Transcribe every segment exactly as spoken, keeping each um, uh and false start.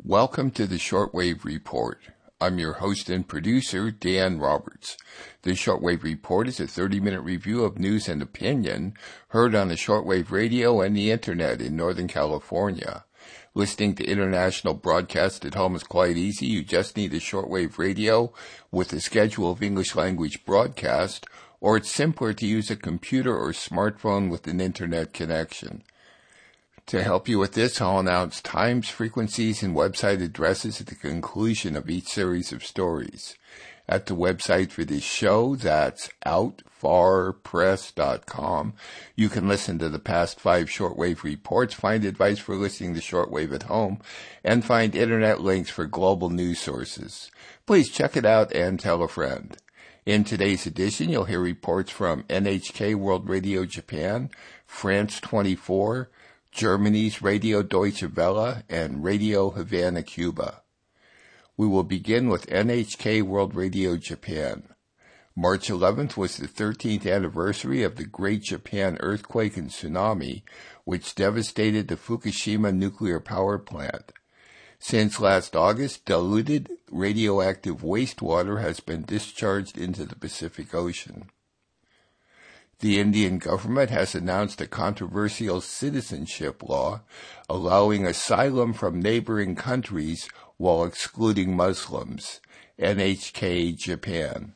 Welcome to the Shortwave Report. I'm your host and producer, Dan Roberts. The Shortwave Report is a thirty-minute review of news and opinion heard on the shortwave radio and the internet in Northern California. Listening to international broadcasts at home is quite easy. You just need a shortwave radio with a schedule of English language broadcast, or it's simpler to use a computer or smartphone with an internet connection. To help you with this, I'll announce times, frequencies, and website addresses at the conclusion of each series of stories. At the website for this show, that's out far press dot com, you can listen to the past five shortwave reports, find advice for listening to shortwave at home, and find internet links for global news sources. Please check it out and tell a friend. In today's edition, you'll hear reports from N H K World Radio Japan, France twenty-four, Germany's Radio Deutsche Welle, and Radio Havana, Cuba. We will begin with N H K World Radio Japan. March eleventh was the thirteenth anniversary of the Great Japan Earthquake and Tsunami, which devastated the Fukushima nuclear power plant. Since last August, diluted radioactive wastewater has been discharged into the Pacific Ocean. The Indian government has announced a controversial citizenship law allowing asylum from neighboring countries while excluding Muslims. N H K Japan.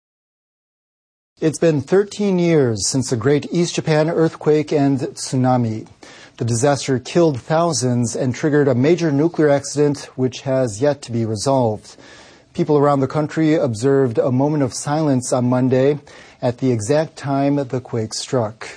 It's been thirteen years since the Great East Japan Earthquake and Tsunami. The disaster killed thousands and triggered a major nuclear accident which has yet to be resolved. People around the country observed a moment of silence on Monday at the exact time the quake struck.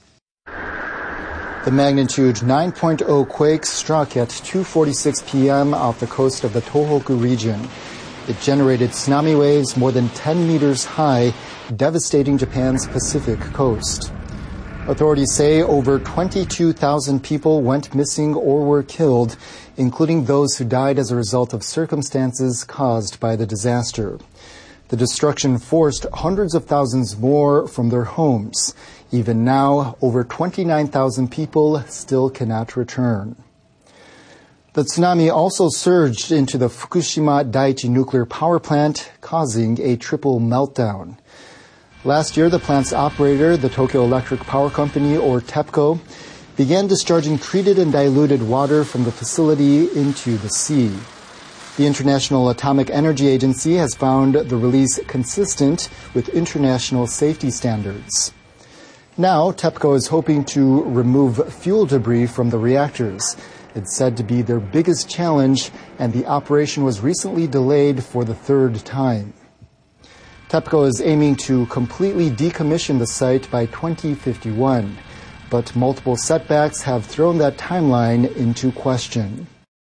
The magnitude nine point oh quake struck at two forty-six p.m. off the coast of the Tohoku region. It generated tsunami waves more than ten meters high, devastating Japan's Pacific coast. Authorities say over twenty-two thousand people went missing or were killed, including those who died as a result of circumstances caused by the disaster. The destruction forced hundreds of thousands more from their homes. Even now, over twenty-nine thousand people still cannot return. The tsunami also surged into the Fukushima Daiichi nuclear power plant, causing a triple meltdown. Last year, the plant's operator, the Tokyo Electric Power Company, or TEPCO, began discharging treated and diluted water from the facility into the sea. The International Atomic Energy Agency has found the release consistent with international safety standards. Now, TEPCO is hoping to remove fuel debris from the reactors. It's said to be their biggest challenge, and the operation was recently delayed for the third time. TEPCO is aiming to completely decommission the site by twenty fifty-one, but multiple setbacks have thrown that timeline into question.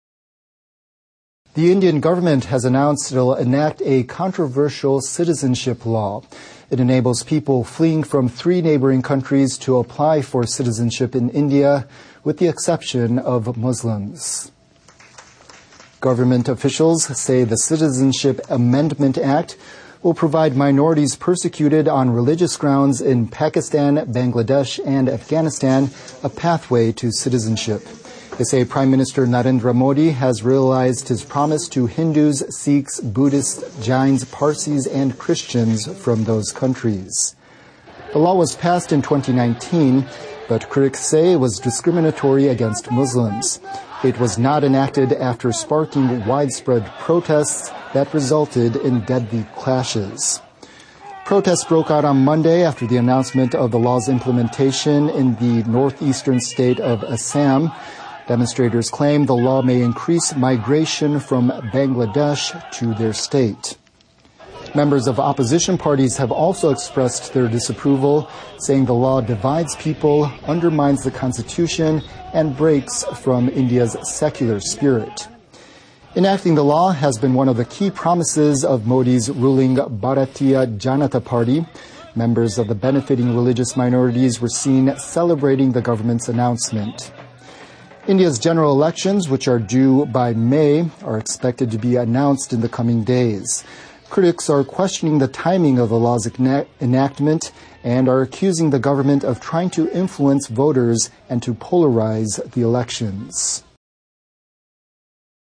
The Indian government has announced it will enact a controversial citizenship law. It enables people fleeing from three neighboring countries to apply for citizenship in India, with the exception of Muslims. Government officials say the Citizenship Amendment Act will provide minorities persecuted on religious grounds in Pakistan, Bangladesh, and Afghanistan a pathway to citizenship. They say Prime Minister Narendra Modi has realized his promise to Hindus, Sikhs, Buddhists, Jains, Parsis, and Christians from those countries. The law was passed in twenty nineteen, but critics say it was discriminatory against Muslims. It was not enacted after sparking widespread protests that resulted in deadly clashes. Protests broke out on Monday after the announcement of the law's implementation in the northeastern state of Assam. Demonstrators claim the law may increase migration from Bangladesh to their state. Members of opposition parties have also expressed their disapproval, saying the law divides people, undermines the constitution, and breaks from India's secular spirit. Enacting the law has been one of the key promises of Modi's ruling Bharatiya Janata Party. Members of the benefiting religious minorities were seen celebrating the government's announcement. India's general elections, which are due by May, are expected to be announced in the coming days. Critics are questioning the timing of the law's enactment and are accusing the government of trying to influence voters and to polarize the elections.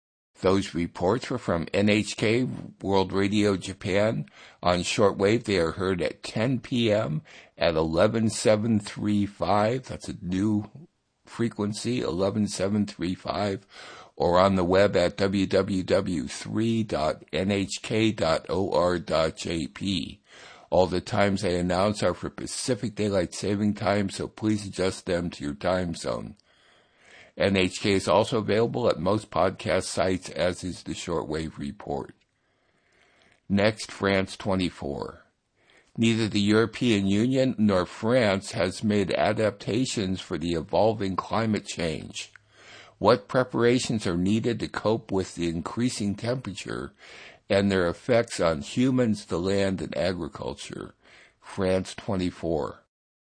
Those reports were from N H K World Radio Japan. On shortwave, they are heard at ten p.m. at eleven seven thirty-five. That's a new frequency, eleven seven thirty-five, or on the web at w w w three dot n h k dot o r dot j p. All the times I announce are for Pacific Daylight Saving Time, so please adjust them to your time zone. N H K is also available at most podcast sites, as is the Shortwave Report. Next, France twenty-four. Neither the European Union nor France has made adaptations for the evolving climate change. What preparations are needed to cope with the increasing temperature and their effects on humans, the land, and agriculture? France twenty-four.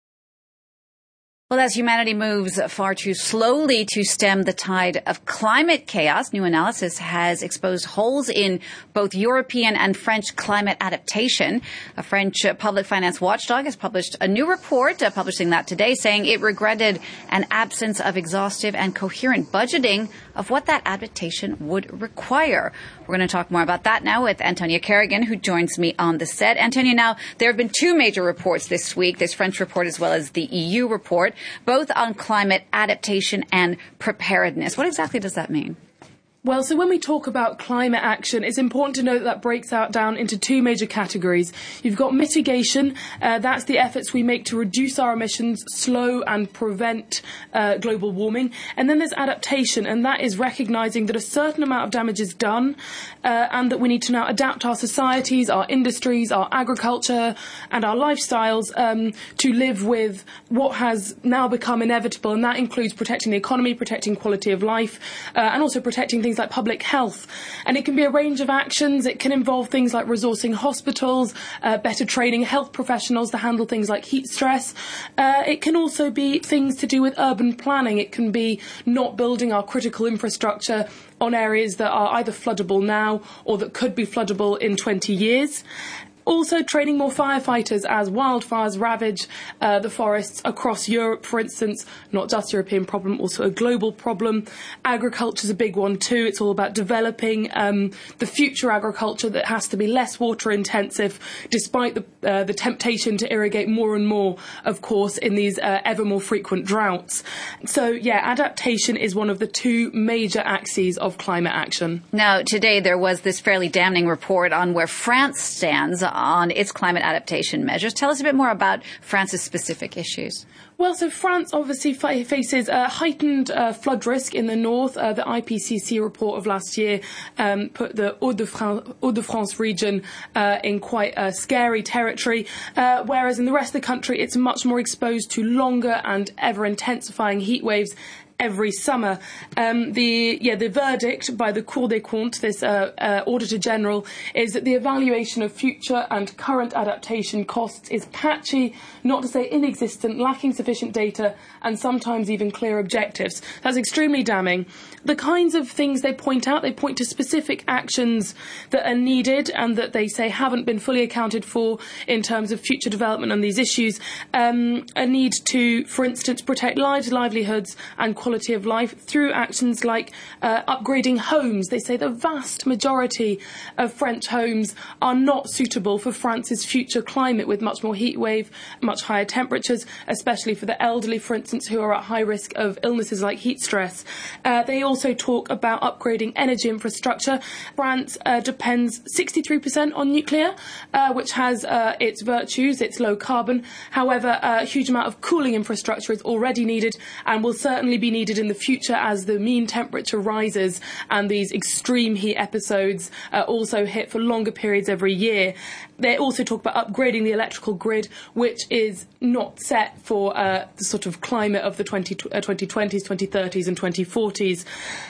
Well, as humanity moves far too slowly to stem the tide of climate chaos, new analysis has exposed holes in both European and French climate adaptation. A French public finance watchdog has published a new report, uh, publishing that today, saying it regretted an absence of exhaustive and coherent budgeting of what that adaptation would require. We're going to talk more about that now with Antonia Kerrigan, who joins me on the set. Antonia, now, there have been two major reports this week, this French report as well as the E U report, both on climate adaptation and preparedness. What exactly does that mean? Well, so when we talk about climate action, it's important to note that that breaks out down into two major categories. You've got mitigation. Uh, that's the efforts we make to reduce our emissions, slow and prevent uh, global warming. And then there's adaptation, and that is recognising that a certain amount of damage is done uh, and that we need to now adapt our societies, our industries, our agriculture and our lifestyles um, to live with what has now become inevitable. And that includes protecting the economy, protecting quality of life, uh, and also protecting things like public health. And it can be a range of actions. It can involve things like resourcing hospitals, uh, better training health professionals to handle things like heat stress. Uh, it can also be things to do with urban planning. It can be not building our critical infrastructure on areas that are either floodable now or that could be floodable in twenty years. Also training more firefighters as wildfires ravage uh, the forests across Europe, for instance. Not just a European problem, also a global problem. Agriculture's a big one too. It's all about developing um, the future agriculture that has to be less water intensive, despite the, uh, the temptation to irrigate more and more, of course, in these uh, ever more frequent droughts. So, yeah, adaptation is one of the two major axes of climate action. Now, today there was this fairly damning report on where France stands on its climate adaptation measures. Tell us a bit more about France's specific issues. Well, so France obviously fa- faces a heightened uh, flood risk in the north. Uh, the I P C C report of last year um, put the Hauts-de-France, Hauts-de-France region uh, in quite uh, scary territory, uh, whereas in the rest of the country it's much more exposed to longer and ever-intensifying heat waves every summer. Um, the yeah the verdict by the Cour des Comptes, this uh, uh, Auditor General, is that the evaluation of future and current adaptation costs is patchy, not to say inexistent, lacking sufficient data and sometimes even clear objectives. That's extremely damning. The kinds of things they point out, they point to specific actions that are needed and that they say haven't been fully accounted for in terms of future development on these issues. Um, a need to, for instance, protect lives, livelihoods and quality of life through actions like uh, upgrading homes. They say the vast majority of French homes are not suitable for France's future climate, with much more heat wave, much higher temperatures, especially for the elderly, for instance, who are at high risk of illnesses like heat stress. Uh, they also talk about upgrading energy infrastructure. France uh, depends sixty-three percent on nuclear, uh, which has uh, its virtues, it's low carbon. However, a huge amount of cooling infrastructure is already needed and will certainly be needed in the future as the mean temperature rises and these extreme heat episodes uh, also hit for longer periods every year. They also talk about upgrading the electrical grid, which is not set for uh, the sort of climate of the twenty twenties, twenty thirties and twenty forties.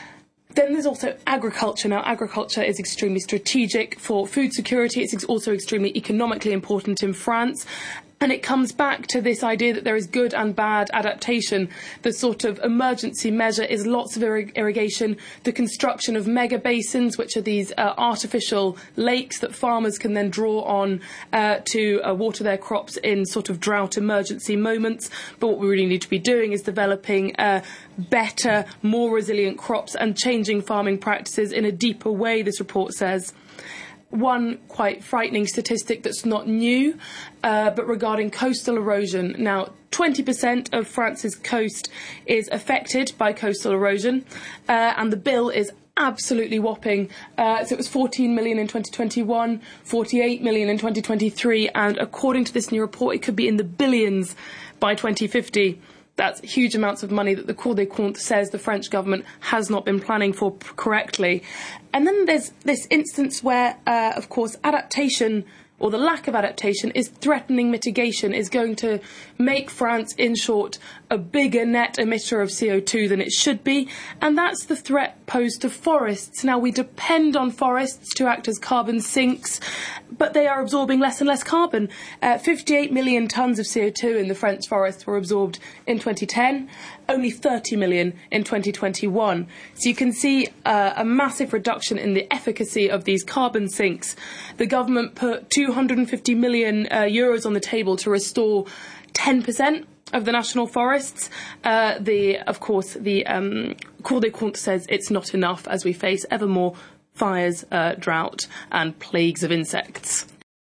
Then there's also agriculture. Now, agriculture is extremely strategic for food security. It's also extremely economically important in France. And it comes back to this idea that there is good and bad adaptation. The sort of emergency measure is lots of irrig- irrigation, the construction of mega basins, which are these uh, artificial lakes that farmers can then draw on uh, to uh, water their crops in sort of drought emergency moments. But what we really need to be doing is developing uh, better, more resilient crops and changing farming practices in a deeper way, this report says. One quite frightening statistic that's not new, uh, but regarding coastal erosion. Now, twenty percent of France's coast is affected by coastal erosion, uh, and the bill is absolutely whopping. Uh, so it was fourteen million in twenty twenty-one, forty-eight million in twenty twenty-three, and according to this new report, it could be in the billions by twenty fifty. That's huge amounts of money that the Cour des Comptes says the French government has not been planning for p- correctly. And then there's this instance where, uh, of course, adaptation, or the lack of adaptation, is threatening mitigation, is going to make France, in short, a bigger net emitter of C O two than it should be, and that's the threat posed to forests. Now, we depend on forests to act as carbon sinks, but they are absorbing less and less carbon. Uh, fifty-eight million tonnes of C O two in the French forests were absorbed in twenty ten, only thirty million in twenty twenty-one. So you can see uh, a massive reduction in the efficacy of these carbon sinks. The government put two hundred fifty million uh, euros on the table to restore ten percent of the national forests. Uh, the, of course, the um, Cour des Comptes says it's not enough as we face ever more fires, uh, drought and plagues of insects.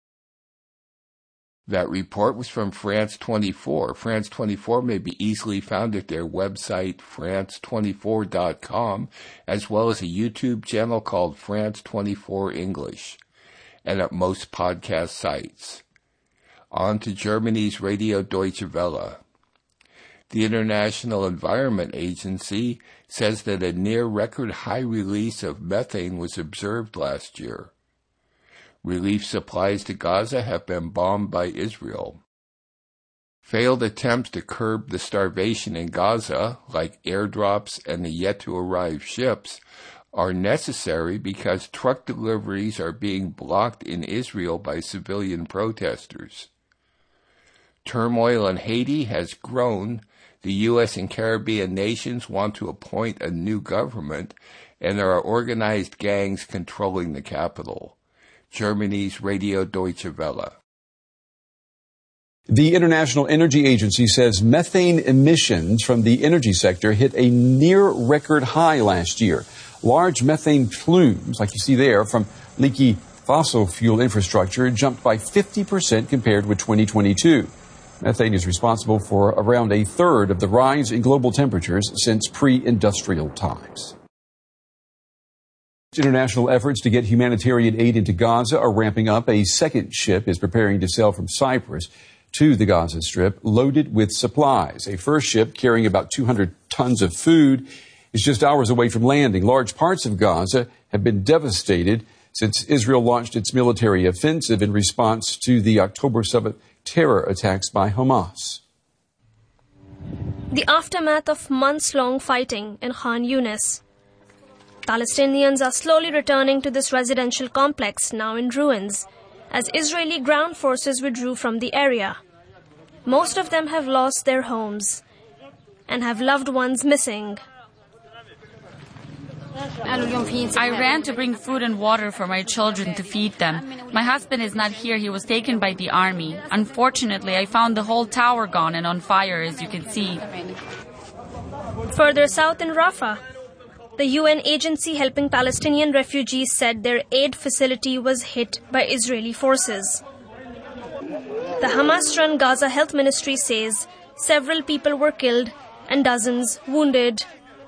That report was from France twenty-four. France twenty-four may be easily found at their website, france twenty-four dot com, as well as a YouTube channel called France twenty-four English, and at most podcast sites. On to Germany's Radio Deutsche Welle. The International Environment Agency says that a near-record high release of methane was observed last year. Relief supplies to Gaza have been bombed by Israel. Failed attempts to curb the starvation in Gaza, like airdrops and the yet-to-arrive ships, are necessary because truck deliveries are being blocked in Israel by civilian protesters. Turmoil in Haiti has grown. The U S and Caribbean nations want to appoint a new government, and there are organized gangs controlling the capital. Germany's Radio Deutsche Welle. The International Energy Agency says methane emissions from the energy sector hit a near-record high last year. Large methane plumes, like you see there, from leaky fossil fuel infrastructure jumped by fifty percent compared with twenty twenty-two. Methane is responsible for around a third of the rise in global temperatures since pre-industrial times. International efforts to get humanitarian aid into Gaza are ramping up. A second ship is preparing to sail from Cyprus to the Gaza Strip, loaded with supplies. A first ship carrying about two hundred tons of food is just hours away from landing. Large parts of Gaza have been devastated since Israel launched its military offensive in response to the October seventh terror attacks by Hamas. The aftermath of months-long fighting in Khan Yunis. Palestinians are slowly returning to this residential complex, now in ruins, as Israeli ground forces withdrew from the area. Most of them have lost their homes and have loved ones missing. I ran to bring food and water for my children to feed them. My husband is not here. He was taken by the army. Unfortunately, I found the whole tower gone and on fire, as you can see. Further south in Rafah, the U N agency helping Palestinian refugees said their aid facility was hit by Israeli forces. The Hamas-run Gaza Health Ministry says several people were killed and dozens wounded.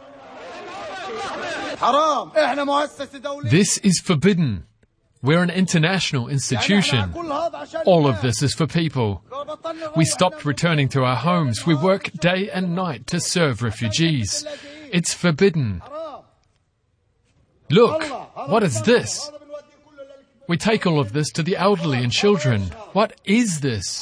This is forbidden. We're an international institution. All of this is for people. We stopped returning to our homes. We work day and night to serve refugees. It's forbidden. Look, what is this? We take all of this to the elderly and children. What is this?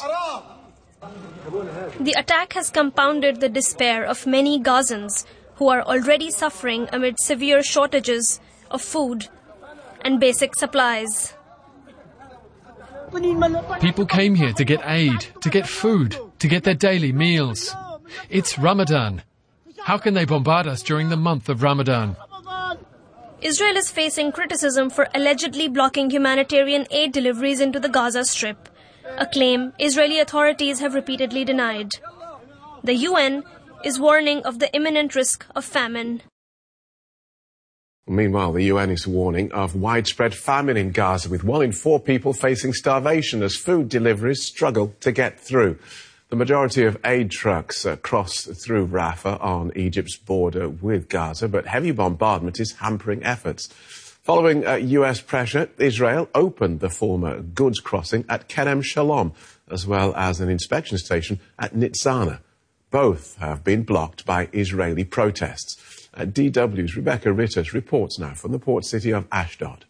The attack has compounded the despair of many Gazans who are already suffering amid severe shortages of food and basic supplies. People came here to get aid, to get food, to get their daily meals. It's Ramadan. How can they bombard us during the month of Ramadan? Israel is facing criticism for allegedly blocking humanitarian aid deliveries into the Gaza Strip, a claim Israeli authorities have repeatedly denied. The U N is warning of the imminent risk of famine. Meanwhile, the U N is warning of widespread famine in Gaza, with one in four people facing starvation as food deliveries struggle to get through. The majority of aid trucks uh, cross through Rafah on Egypt's border with Gaza, but heavy bombardment is hampering efforts. Following uh, U S pressure, Israel opened the former goods crossing at Kerem Shalom, as well as an inspection station at Nitzana. Both have been blocked by Israeli protests. Uh, D W's Rebecca Ritters reports now from the port city of Ashdod.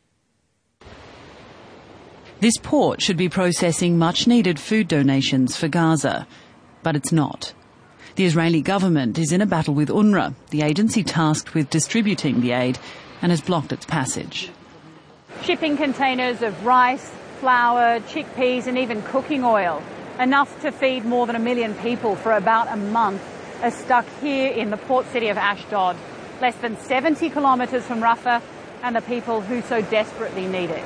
This port should be processing much-needed food donations for Gaza, but it's not. The Israeli government is in a battle with UNRWA, the agency tasked with distributing the aid, and has blocked its passage. Shipping containers of rice, flour, chickpeas and even cooking oil, enough to feed more than a million people for about a month, are stuck here in the port city of Ashdod, less than seventy kilometres from Rafah, and the people who so desperately need it.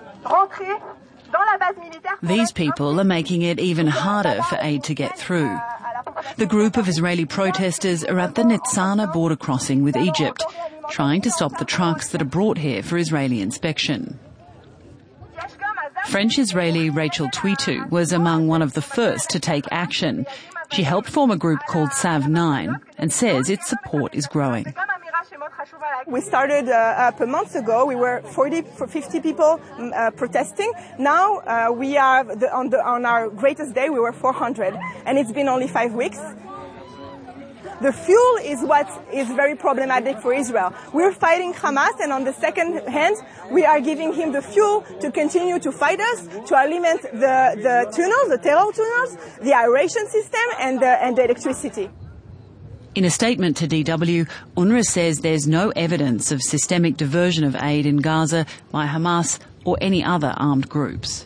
These people are making it even harder for aid to get through. The group of Israeli protesters are at the Nitzana border crossing with Egypt, trying to stop the trucks that are brought here for Israeli inspection. French-Israeli Rachel Twitu was among one of the first to take action. She helped form a group called Sav nine and says its support is growing. We started uh, up a month ago. We were forty, fifty people uh, protesting. Now uh, we are the, on, the, on our greatest day. We were four hundred, and it's been only five weeks. The fuel is what is very problematic for Israel. We're fighting Hamas, and on the second hand, we are giving him the fuel to continue to fight us, to alimент the, the tunnels, the terror tunnels, the aeration system, and the, and the electricity. In a statement to D W, UNRWA says there's no evidence of systemic diversion of aid in Gaza by Hamas or any other armed groups.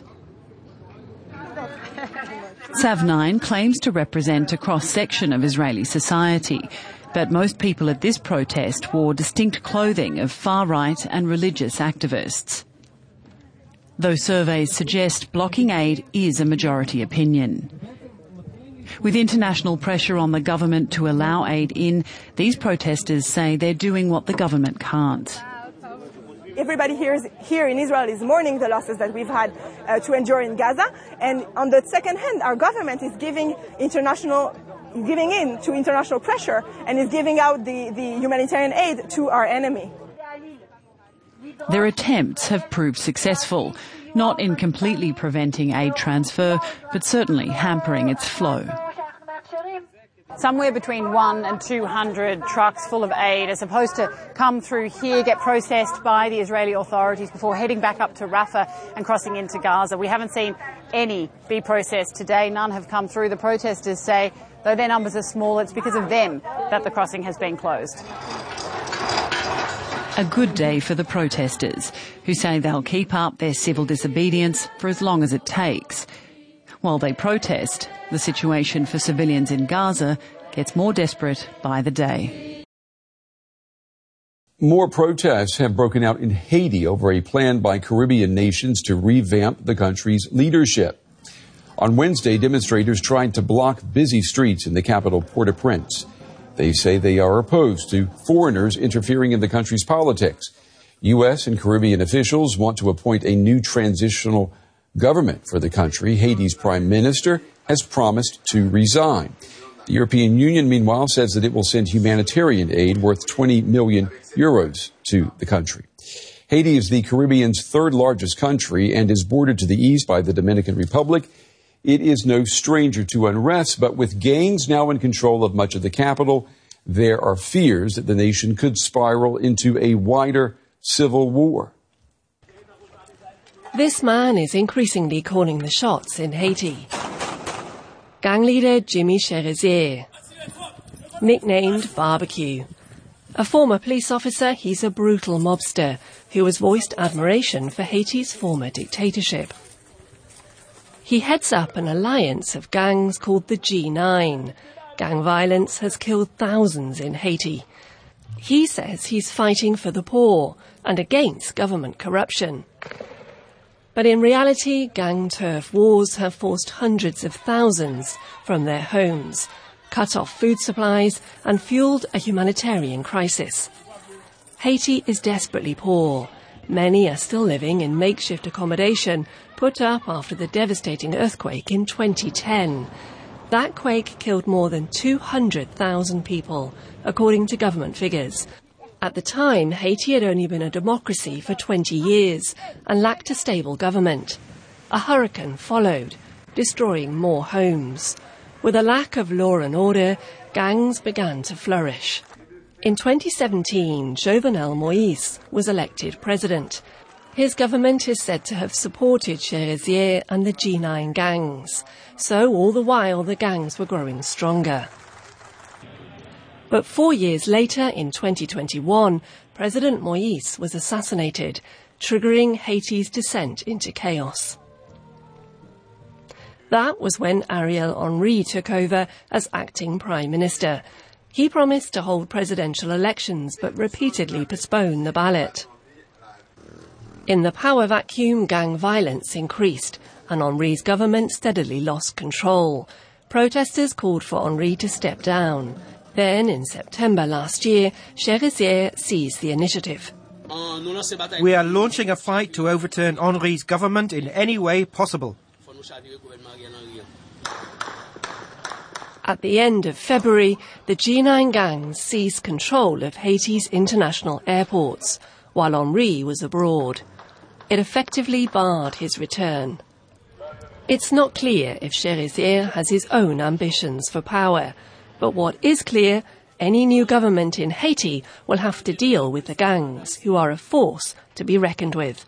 Sav nine claims to represent a cross-section of Israeli society, but most people at this protest wore distinct clothing of far-right and religious activists. Though surveys suggest blocking aid is a majority opinion. With international pressure on the government to allow aid in, these protesters say they're doing what the government can't. Everybody here, is, here in Israel is mourning the losses that we've had uh, to endure in Gaza. And on the second hand, our government is giving international, giving in to international pressure and is giving out the, the humanitarian aid to our enemy. Their attempts have proved successful, not in completely preventing aid transfer, but certainly hampering its flow. Somewhere between one and two hundred trucks full of aid are supposed to come through here, get processed by the Israeli authorities before heading back up to Rafah and crossing into Gaza. We haven't seen any be processed today. None have come through. The protesters say, though their numbers are small, it's because of them that the crossing has been closed. A good day for the protesters, who say they'll keep up their civil disobedience for as long as it takes. While they protest, the situation for civilians in Gaza gets more desperate by the day. More protests have broken out in Haiti over a plan by Caribbean nations to revamp the country's leadership. On Wednesday, demonstrators tried to block busy streets in the capital, Port-au-Prince. They say they are opposed to foreigners interfering in the country's politics. U S and Caribbean officials want to appoint a new transitional government for the country. Haiti's prime minister has promised to resign. The European Union, meanwhile, says that it will send humanitarian aid worth twenty million euros to the country. Haiti is the Caribbean's third largest country and is bordered to the east by the Dominican Republic. It is no stranger to unrest, but with gangs now in control of much of the capital, there are fears that the nation could spiral into a wider civil war. This man is increasingly calling the shots in Haiti. Gang leader Jimmy Cherizier, nicknamed Barbecue. A former police officer, he's a brutal mobster who has voiced admiration for Haiti's former dictatorship. He heads up an alliance of gangs called the G nine. Gang violence has killed thousands in Haiti. He says he's fighting for the poor and against government corruption. But in reality, gang turf wars have forced hundreds of thousands from their homes, cut off food supplies and fueled a humanitarian crisis. Haiti is desperately poor. Many are still living in makeshift accommodation put up after the devastating earthquake in twenty ten. That quake killed more than two hundred thousand people, according to government figures. At the time, Haiti had only been a democracy for twenty years and lacked a stable government. A hurricane followed, destroying more homes. With a lack of law and order, gangs began to flourish. In twenty seventeen, Jovenel Moïse was elected president. His government is said to have supported Chérizier and the G nine gangs. So all the while, the gangs were growing stronger. But four years later, in twenty twenty-one, President Moïse was assassinated, triggering Haiti's descent into chaos. That was when Ariel Henry took over as acting prime minister. He promised to hold presidential elections, but repeatedly postponed the ballot. In the power vacuum, gang violence increased, and Henry's government steadily lost control. Protesters called for Henry to step down. Then, in September last year, Chérizier seized the initiative. We are launching a fight to overturn Henry's government in any way possible. At the end of February, the G nine gangs seized control of Haiti's international airports, while Henry was abroad. It effectively barred his return. It's not clear if Chérizier has his own ambitions for power, but what is clear, any new government in Haiti will have to deal with the gangs, who are a force to be reckoned with.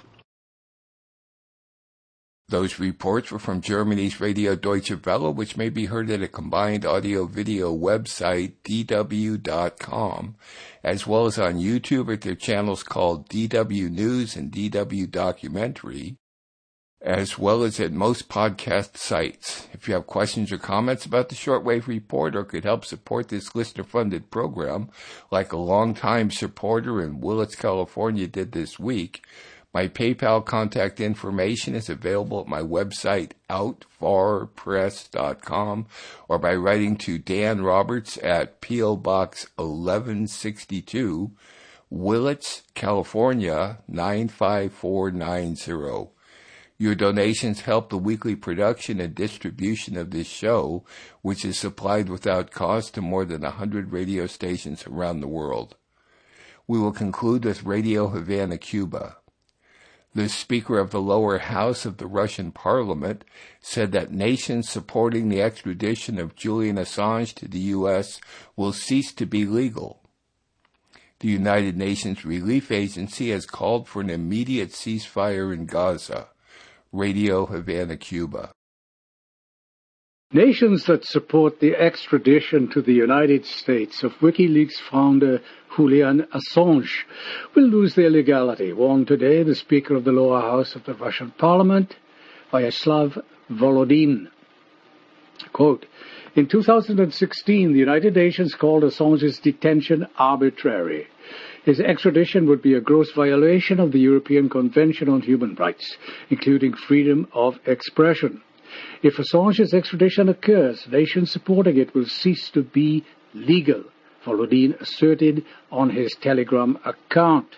Those reports were from Germany's Radio Deutsche Welle, which may be heard at a combined audio-video website, d w dot com, as well as on YouTube at their channels called D W News and D W Documentary, as well as at most podcast sites. If you have questions or comments about the Shortwave Report or could help support this listener-funded program, like a longtime supporter in Willits, California did this week, my PayPal contact information is available at my website, out far press dot com, or by writing to Dan Roberts at P O Box eleven sixty-two, Willits, California, nine five four nine zero. Your donations help the weekly production and distribution of this show, which is supplied without cost to more than one hundred radio stations around the world. We will conclude with Radio Havana, Cuba. The Speaker of the lower house of the Russian Parliament said that nations supporting the extradition of Julian Assange to the U S will cease to be legal. The United Nations Relief Agency has called for an immediate ceasefire in Gaza. Radio Havana, Cuba. Nations that support the extradition to the United States of WikiLeaks founder Julian Assange will lose their legality, warned today the Speaker of the lower house of the Russian Parliament, Vyacheslav Volodin. Quote, in two thousand sixteen, the United Nations called Assange's detention arbitrary. His extradition would be a gross violation of the European Convention on Human Rights, including freedom of expression. If Assange's extradition occurs, nations supporting it will cease to be legal, Volodin asserted on his Telegram account.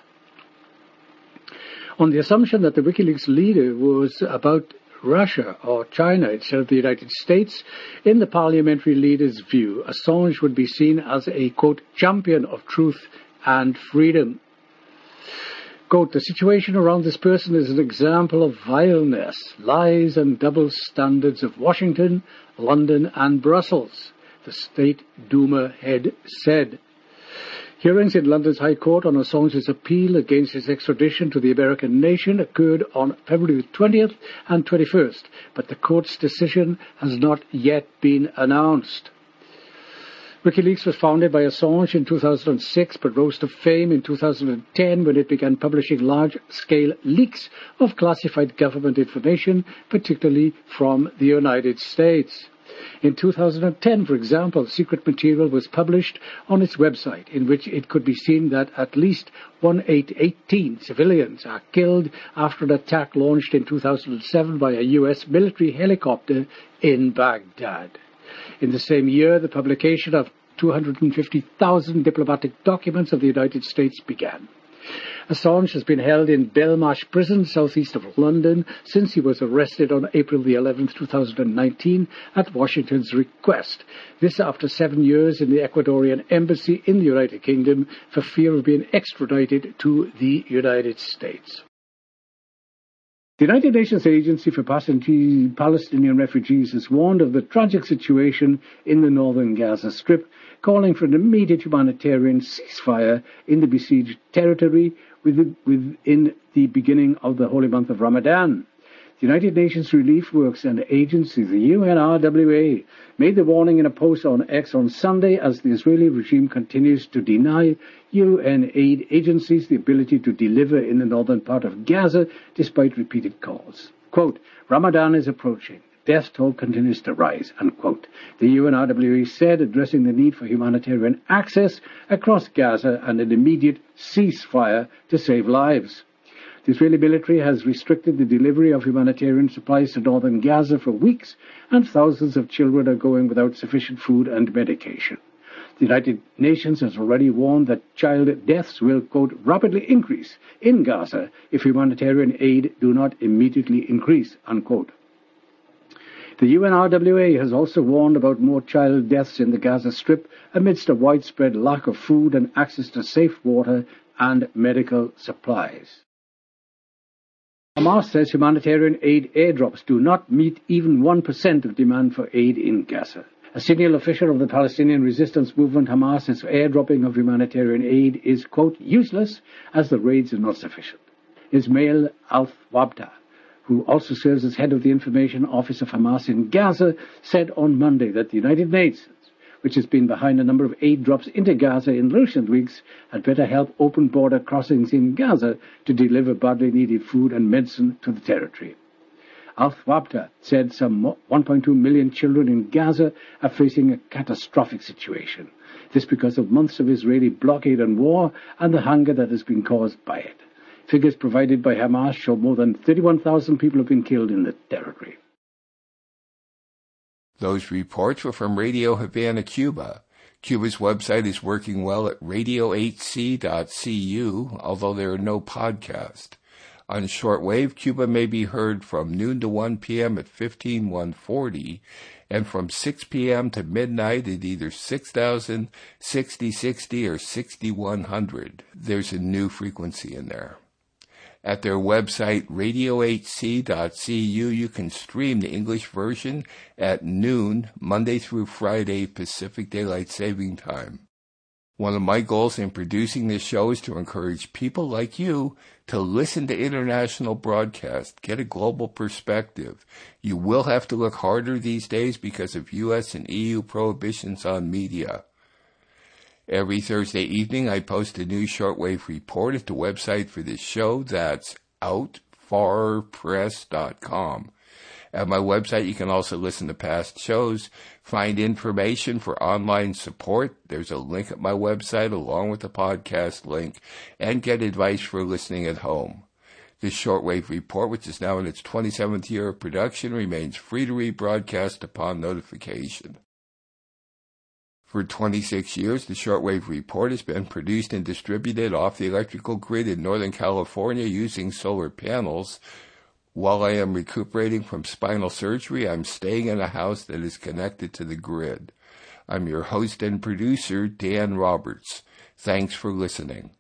On the assumption that the WikiLeaks leader was about Russia or China instead of the United States, in the parliamentary leader's view, Assange would be seen as a, quote, champion of truth and freedom. Quote, the situation around this person is an example of vileness, lies and double standards of Washington, London and Brussels, the State Duma head said. Hearings in London's High Court on Assange's appeal against his extradition to the American nation occurred on February twentieth and twenty-first, but the court's decision has not yet been announced. WikiLeaks was founded by Assange in two thousand six, but rose to fame in two thousand ten when it began publishing large-scale leaks of classified government information, particularly from the United States. In two thousand ten, for example, secret material was published on its website in which it could be seen that at least one thousand eight hundred eighteen civilians are killed after an attack launched in two thousand seven by a U S military helicopter in Baghdad. In the same year, the publication of two hundred fifty thousand diplomatic documents of the United States began. Assange has been held in Belmarsh Prison, southeast of London, since he was arrested on April the eleventh, two thousand nineteen, at Washington's request. This after seven years in the Ecuadorian embassy in the United Kingdom for fear of being extradited to the United States. The United Nations Agency for Palestinian Refugees has warned of the tragic situation in the northern Gaza Strip, calling for an immediate humanitarian ceasefire in the besieged territory within the beginning of the holy month of Ramadan. The United Nations Relief Works and Agency, the U N R W A, made the warning in a post on X on Sunday as the Israeli regime continues to deny U N aid agencies the ability to deliver in the northern part of Gaza despite repeated calls. Quote, Ramadan is approaching. Death toll continues to rise, unquote. The U N R W A said, addressing the need for humanitarian access across Gaza and an immediate ceasefire to save lives. The Israeli military has restricted the delivery of humanitarian supplies to northern Gaza for weeks, and thousands of children are going without sufficient food and medication. The United Nations has already warned that child deaths will, quote, rapidly increase in Gaza if humanitarian aid do not immediately increase, unquote. The U N R W A has also warned about more child deaths in the Gaza Strip amidst a widespread lack of food and access to safe water and medical supplies. Hamas says humanitarian aid airdrops do not meet even one percent of demand for aid in Gaza. A senior official of the Palestinian resistance movement Hamas says airdropping of humanitarian aid is, quote, useless as the raids are not sufficient. Ismail Al-Wabta, who also serves as head of the information office of Hamas in Gaza, said on Monday that the United Nations, which has been behind a number of aid drops into Gaza in recent weeks, had better help open border crossings in Gaza to deliver badly needed food and medicine to the territory. Al-Thwabta said some one point two million children in Gaza are facing a catastrophic situation. This because of months of Israeli blockade and war and the hunger that has been caused by it. Figures provided by Hamas show more than thirty-one thousand people have been killed in the territory. Those reports were from Radio Havana, Cuba. Cuba's website is working well at radio eight c dot c u, although there are no podcasts. On shortwave, Cuba may be heard from noon to one p.m. at fifteen one forty, and from six p.m. to midnight at either six thousand, sixty sixty, or sixty-one hundred. There's a new frequency in there. At their website, radio eight c dot c u, you can stream the English version at noon, Monday through Friday, Pacific Daylight Saving Time. One of my goals in producing this show is to encourage people like you to listen to international broadcasts, get a global perspective. You will have to look harder these days because of U S and E U prohibitions on media. Every Thursday evening, I post a new shortwave report at the website for this show. That's out far press dot com. At my website, you can also listen to past shows, find information for online support. There's a link at my website along with the podcast link, and get advice for listening at home. This shortwave report, which is now in its twenty-seventh year of production, remains free to rebroadcast upon notification. For twenty-six years, the Shortwave Report has been produced and distributed off the electrical grid in Northern California using solar panels. While I am recuperating from spinal surgery, I'm staying in a house that is connected to the grid. I'm your host and producer, Dan Roberts. Thanks for listening.